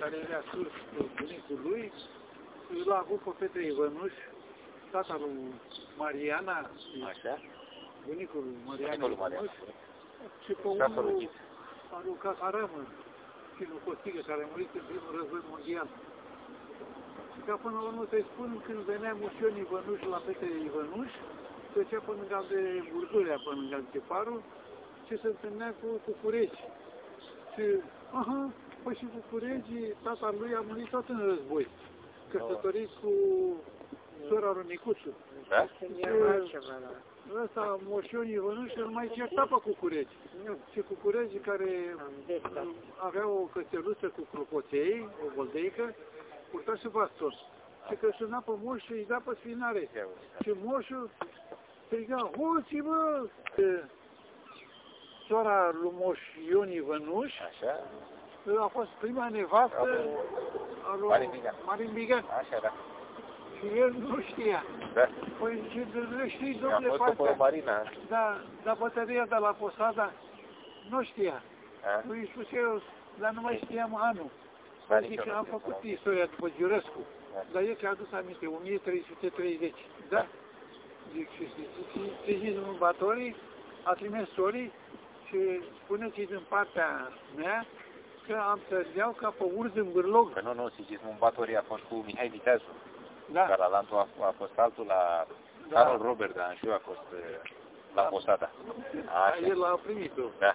care era surf bunicul lui, l-a avut pe Petre Ivănuș, tata lui Mariana, Așa? bunicul Mariana Mariana. și pe unul a lui Cacaramă, Cinu Costică, care a murit în primul război mondial. Și ca până la urmă să-i spun, când venea Mușion Ivănuș la Petre Ivănuș, trecea pe lângă de Burdurea, pe lângă de Parul, și se întâlnea cu Cucuregi. Și, păi și Cucuregii, tata lui a murit tot în război, căsătorit cu sora lui Nicuțu. Da? Ăsta, Moșion Ivănuș, îl mai certa pe Cucuregi. Și Cucuregii care avea o cățeluță cu clopoței, o voldeică, purta și baston. Și că suna pe moș și îi da pe spinare. Și moșul striga, hoții, bă! Sora lui Moș Ion Ivănuș a fost prima nevastă a lui Marin Bigan. Așa, da. Și el nu știa. Da. Păi ce nu știi, domnule, a fost pe Marina. Da, dar bătăria de la Posada nu știa. Îi spus eu, dar nu mai știam anul. Zic că am făcut istoria după Giurescu, dar el și-a adus aminte, 1330. Da? Zic, și sezizmul Batorii a trimis sorii și spuneți din partea mea că am să-l iau ca pe urs în bârlog. Că nu, Sigismund Batorii a fost cu Mihai Viteazu. Da. Galalantul a fost altul la Carol Robert, dar și eu a fost la Posada. El a primit-o. Da.